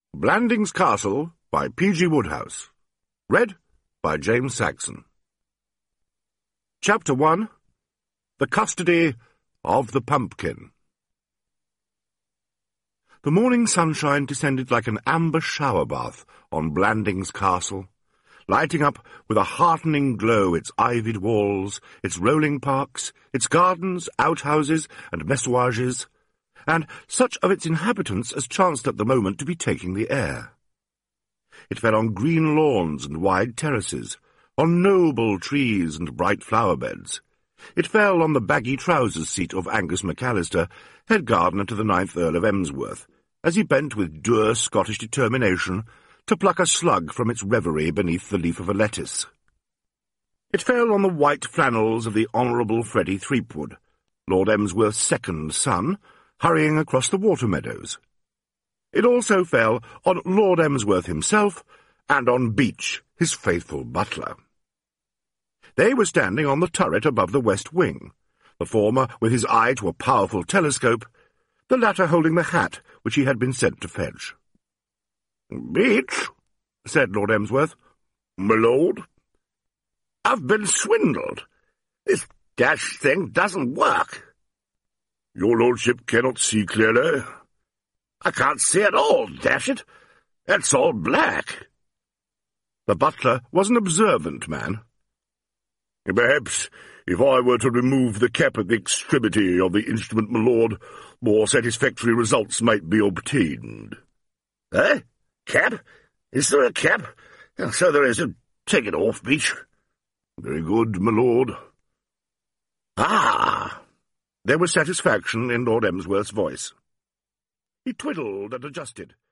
Blandings Castle by P.G. Wodehouse. Read by James Saxon. Chapter 1. The Custody of the Pumpkin. The morning sunshine descended like an amber shower bath on Blandings Castle, lighting up with a heartening glow its ivied walls, its rolling parks, its gardens, outhouses, and messuages, and such of its inhabitants as chanced at the moment to be taking the air. It fell on green lawns and wide terraces, on noble trees and bright flower-beds. It fell on the baggy trousers seat of Angus McAllister, head gardener to the 9th Earl of Emsworth, as he bent with dour Scottish determination to pluck a slug from its reverie beneath the leaf of a lettuce. It fell on the white flannels of the Honourable Freddie Threepwood, Lord Emsworth's second son, hurrying across the water meadows. It also fell on Lord Emsworth himself and on Beach, his faithful butler. They were standing on the turret above the west wing, the former with his eye to a powerful telescope, the latter holding the hat which he had been sent to fetch. "Beach," said Lord Emsworth. "My lord?" "I've been swindled. This dashed thing doesn't work." "Your lordship cannot see clearly?" "I can't see at all, dash it. It's all black." The butler was an observant man. "Perhaps if I were to remove the cap at the extremity of the instrument, my lord, more satisfactory results might be obtained." "Eh? Cap? Is there a cap? So there is. Take it off, Beach." "Very good, my lord." "Ah!" There was satisfaction in Lord Emsworth's voice. He twiddled and adjusted,